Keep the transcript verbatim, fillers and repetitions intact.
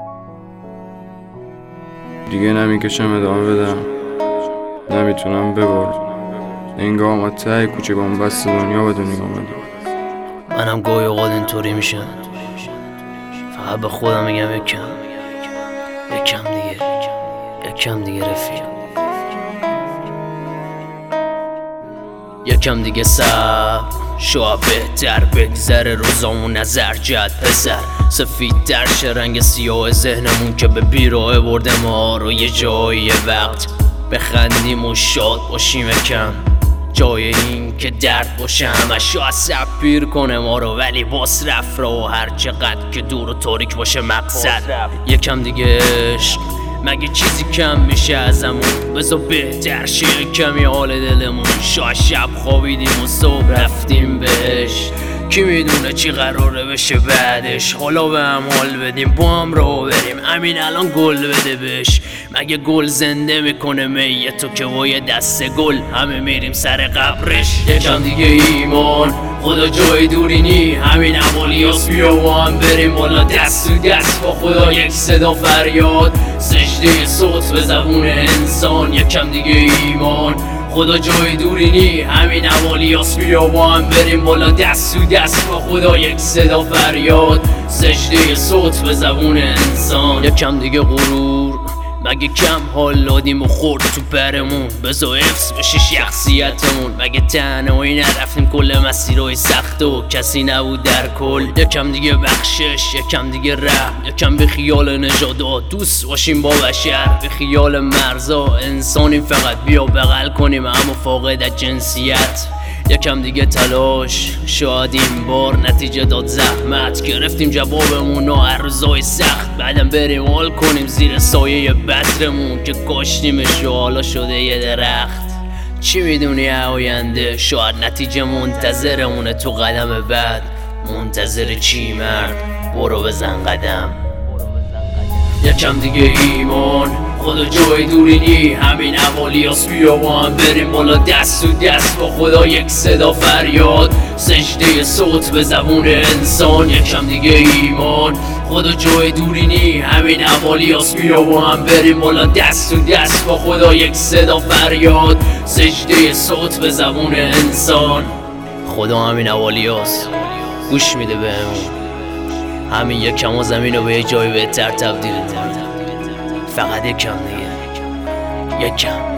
دیگه نمیکشم ادامه بدم، نمیتونم ببار انگار آمد ته کوچه بست دنیا به دنیا آمده. منم گاهی اوقات اینطوری میشم، فقط به خودم میگم یکم یکم دیگه یکم دیگه رفیق، یکم دیگه صبر شاید بهتر بگذره روزامون نظر جد پسر، سفید در شه رنگ سیاه ذهنمون که به بیراه برده ما رو یه جایی وقت بخندیم و شاد باشیم یکم جای این که درد باشه همش شاید سفیر کنه ما رو، ولی باس رفت رو هر چقدر که دور و تاریک باشه مقصد یکم دیگه عشق مگه چیزی کم میشه ازمون، بذار بهتر شه کمی حال دلمون، شاید شب خوابیدیم و صبح رفتیم بهش، کی میدونه چی قراره بشه بعدش، حالا به هم حال بدیم با هم رو بریم همین الان گل بده بهش، مگه گل زنده میکنه میتو که با یه دست گل همه میریم سر قبرش، یکم دیگه ایمان خدا جای دوری نی همین اوالیاس بیا با هم بریم بالا دست تو دست با خدا یک صدا فریاد سجده صوت به زبون انسان، یکم دیگه ایمان خدا جای دوری نی همین اوالیاس بیا با هم بریم بالا دست تو دست با خدا یک صدا فریاد سجده صوت به زبون انسان، یکم دیگه غرور مگه کم حال دادیم و خورد تو برمون، بذار حفظ بشه شخصیتمون، مگه تنهایی نرفتیم کل مسیرهای سخت و کسی نبود در کل، یکم دیگه بخشش یکم دیگه رحم، یکم به خیال نژادات دوست باشیم با بشر، به خیال مرزا انسانیم فقط بیا بغل کنیم اما فاقد جنسیت، یکم دیگه تلاش شاید این بار نتیجه داد زحمت، گرفتیم جوابمون و هر روزای سخت بعدم بریم حال کنیم زیر سایه بذرمون که کاشتیمش و حالا شده یه درخت، چی میدونی آینده شاید نتیجه منتظرمونه تو قدم بعد، منتظر چی مرد برو بزن قدم، یکم دیگه ایمان خدا جای دوری نی همین اوالیاس بیا با هم بریم بالا دست تو دست با خدا یک صدا فریاد سجده صوت به زبون انسان، یکم دیگه ایمان خدا جای دوری نی همین اوالیاس بیا با هم بریم بالا دست تو دست با خدا یک صدا فریاد سجده صوت به زبون انسان، خدا همین اوالیاس گوش میده بهمون، همین یکم و زمین رو به یه جای بهتر تبدیل کنه، فقط یکم دیگه یکم